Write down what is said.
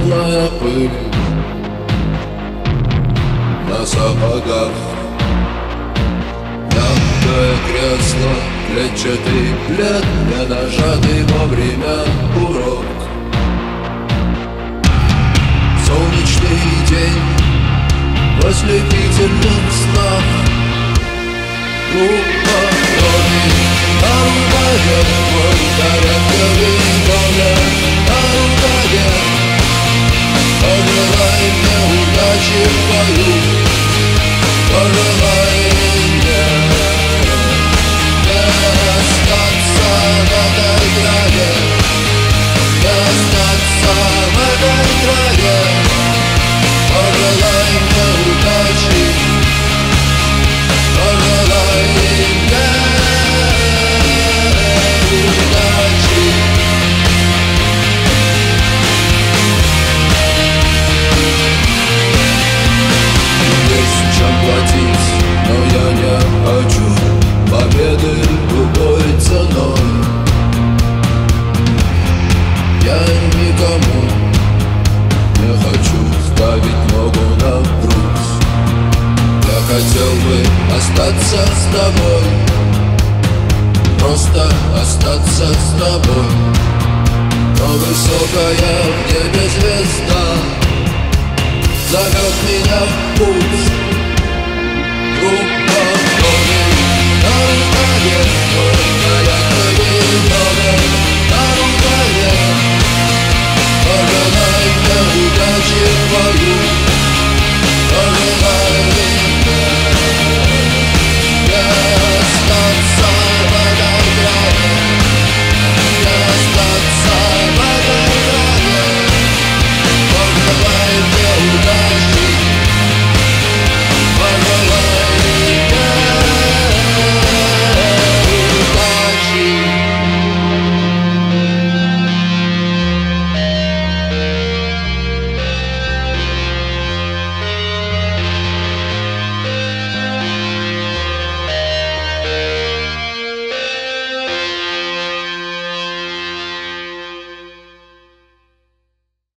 теплая пыль на сапогах. Мягкое кресло, клетчатый плед, не нажатый вовремя урок. Солнечный день в ослепительных снах. Группа крови на рукаве, мой порядковый номер на рукаве. Пожелай мне удачи в бою, пожелай мне не остаться в этой траве, не остаться в этой траве. Пожелай мне удачи, пожелай мне удачи. Есть чем платить, но я не хочу победы любой ценой. Я никому не хочу ставить ногу на брус. Я хотел бы остаться с тобой, просто остаться с тобой. Но высокая в небе звезда зовет меня в путь.